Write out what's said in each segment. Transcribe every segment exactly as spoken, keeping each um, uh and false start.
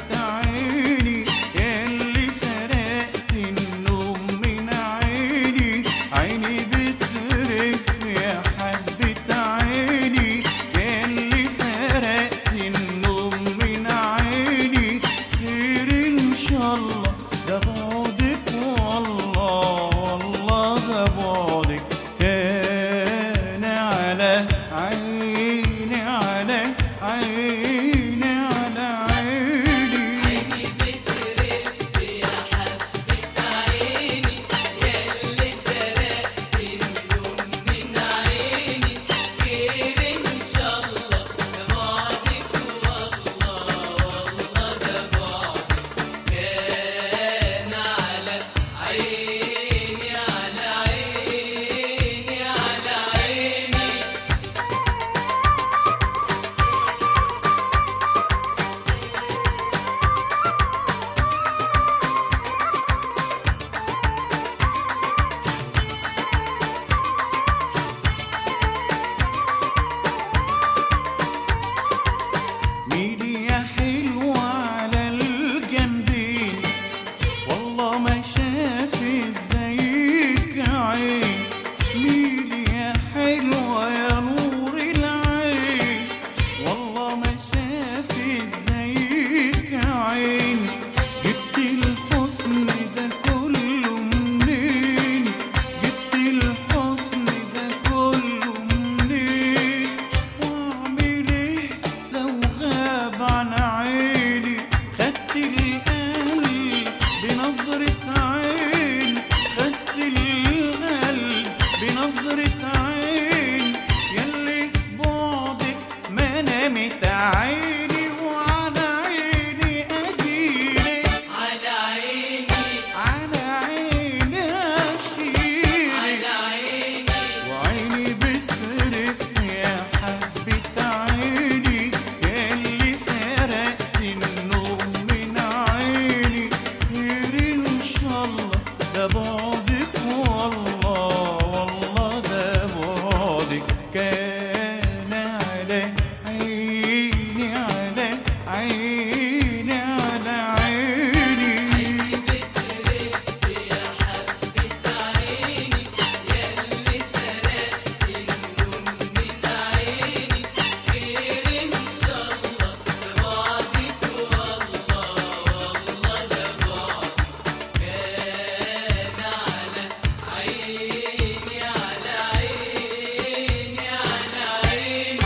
عيني ياللي سرقت النوم من عيني، عيني بترف يا حبة عيني ياللي سرقت النوم من عيني. خير إن شاء الله ده بعدك والله والله ده بعدك كان على عيني على عيني على عيني. عيني بترف يا حبة عيني ياللي سرقت النوم من عيني. خير إن شاء الله ده بعدك والله والله ده بعدك كان على عيني على عيني على عيني. ميلي يا حلوة على الجنبين والله ما شافت زيك عين. ميلي يا حلوة يا نور العين والله ما شافت زيك عين. جبت الحسن ده كله منين؟ جبت الحسن ده كله منين؟ واعمل ايه لو غاب عن عيني؟ خدت القلب بنظرة عين، خدت القلب بنظرة عين ياللي في بعدك ما نامت عيني. وعلى عيني أجيلك على عيني على عيني أشيلك على عيني. وعيني بترف يا حبة عيني ياللي سرقت النوم من عيني. خير إن شاء الله ده بعدك والله والله ده بعدك كان على عيني على عيني على عيني. عيني بترف يا حبة عيني ياللي سرقت النوم من عيني. خير إن شاء الله ده بعدك والله والله ده بعدك كان على عيني على عيني على عيني.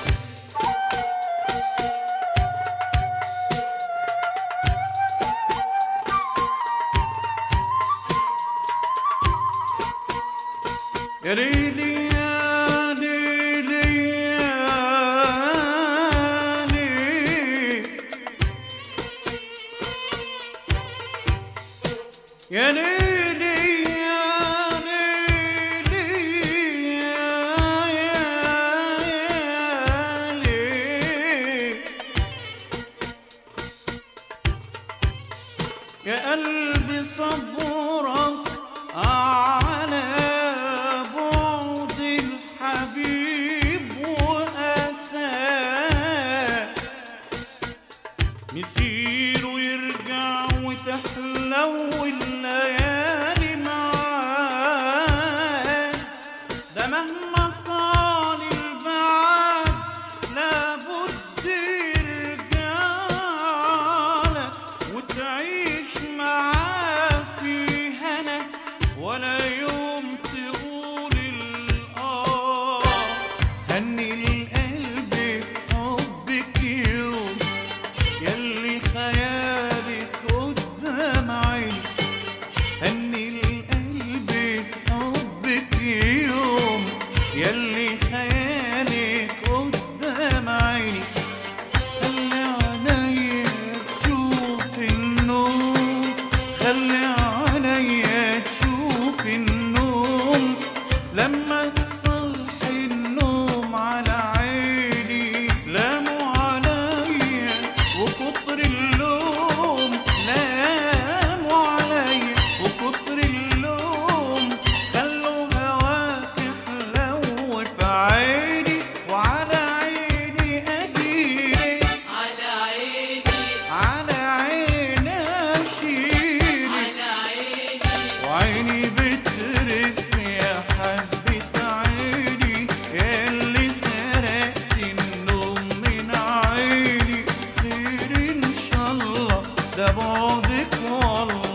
يا ليلي يا ليلي يا ليلي يا ليلي يا ليلي يا يا ليلي يا قلبي صبرك على بعد الحبيب وأساه. مسيره يرجع وتحلو الليالي معاه. ده مهما طال البعد لابد يرجعلك وتعيش معاه في هنا ولا يوم تقول الآه. هني القلب في حبك يوم ياللي خيالك قدام عيني. هني ده بعدك والله